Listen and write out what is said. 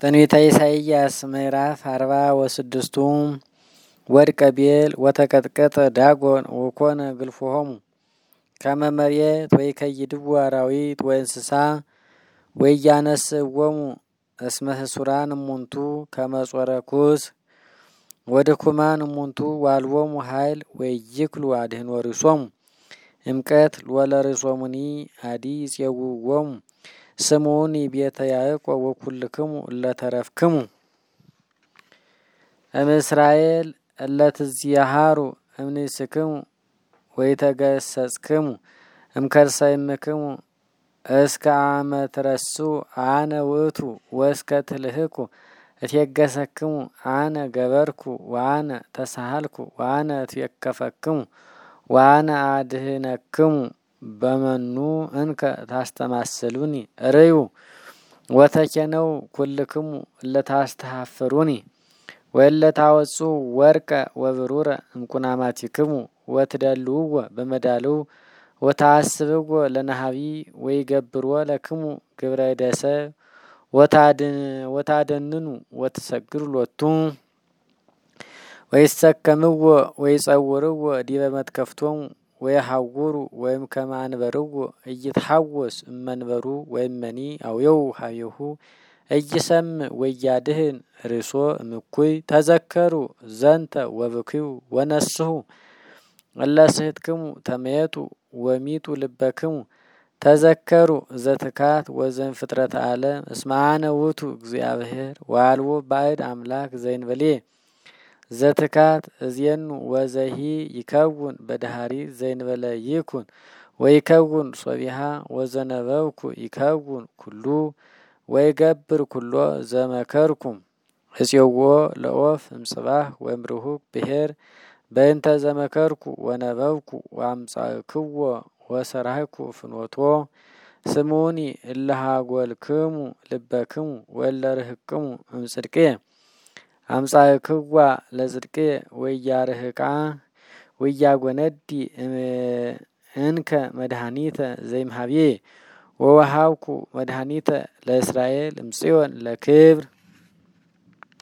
ትንቢተ ኢሳይያስ ምዕራፍ 46 ወድቀ ቤል ወተቀጥቀጠ ዳጎን ወኮነ ግልፎሆሙ ከመ መሬት ወይከይድዎ አራዊት ወእንስሳ ወያነስእዎሙ እስመ ህሱራን እሙንቱ ከመ ጾረ ኩስ ወድኩማን እሙንቱ ዋልቦሙ ኃይል ወይክሉ አድኅኖ ርእሶሙ እምቀት ወለርእሶሙኒ አዲ ይፄውዎሙ ስሙኒ ቤተ ያዕቆብ ወኩልክሙ እለተረፍክሙ እምእስራኤል እለትዚያሃሩ እምንእስክሙ ወይተገሰጽክሙ እምከርሰ እምክሙ እስከ አመ ትረስኡ አነ ውእቱ ወእስከ ትልህኩ እትየገሰክሙ አነ ገበርኩ ወአነ ተሳሃልኩ ወአነ እትዌከፈክሙ ወአነ አድኅነክሙ በመኑ እንከ ታስተማስሉኒ ርእዩ ወተኬነው ኩልክሙ እለታስተሐፍሩኒ ወእለታወጽኡ ወርቀ ወብሩረ እምቁናማቲክሙ ወትደልውዎ በመዳልው ወታስብዎ ለነሃቢ ወይገብርዎ ለክሙ ግብረ ደሰብ ወታደንኑ ወትሰግዱ ሎቱ ወይሰከምዎ ወይጸውርዎ ዲበ መትከፍቶሙ ወይሐውሩ ወይም ከመ አንበርዎ እይትሐወስ እመንበሩ ወይመኒ አውየው ሀቤሁ እይሰምዕ ወያድኅን ርእሶ እምኩይ ተዘከሩ ዘንተ ወብክዩ ወነስሑ እለስሕትክሙ ተመየጡ ወሚጡ ልበክሙ ተዘከሩ ዘትካት ወዘእምፍጥረተ ዓለም እስመ አነ ውእቱ እግዚአብሔር ወአልቦ ባዕድ አምላክ ዘእንበሌየ ዘትካት እዜኑ ወዘሂ ይከውን በዳህሪት ዘእንበለ ይኩን ወይከውን ሶቢሃ ወዘነበብኩ ይከውን ኩሉ ወይገብር ኩሎ ዘመከርኩ እፄዎ ለኦፍ እምጽባህ ወእምርሁቅ ብሔር በእንተ ዘመከርኩ ወነበብኩ ወአምጻእክዎ ወሰራህኩ ፍኖቶ ስሙኒ እለሃጐልክሙ ልበክሙ ወእለርህቅሙ እምጽድቅየ አምጻእክዋ ለጽድቅየ ወያርህቃ ወያጐነዲ እንከ መድኃኒተ ዘይምሃብየ ወወሃብኩ መድኃኒተ ለእስራኤል እምጽዮን ለክብር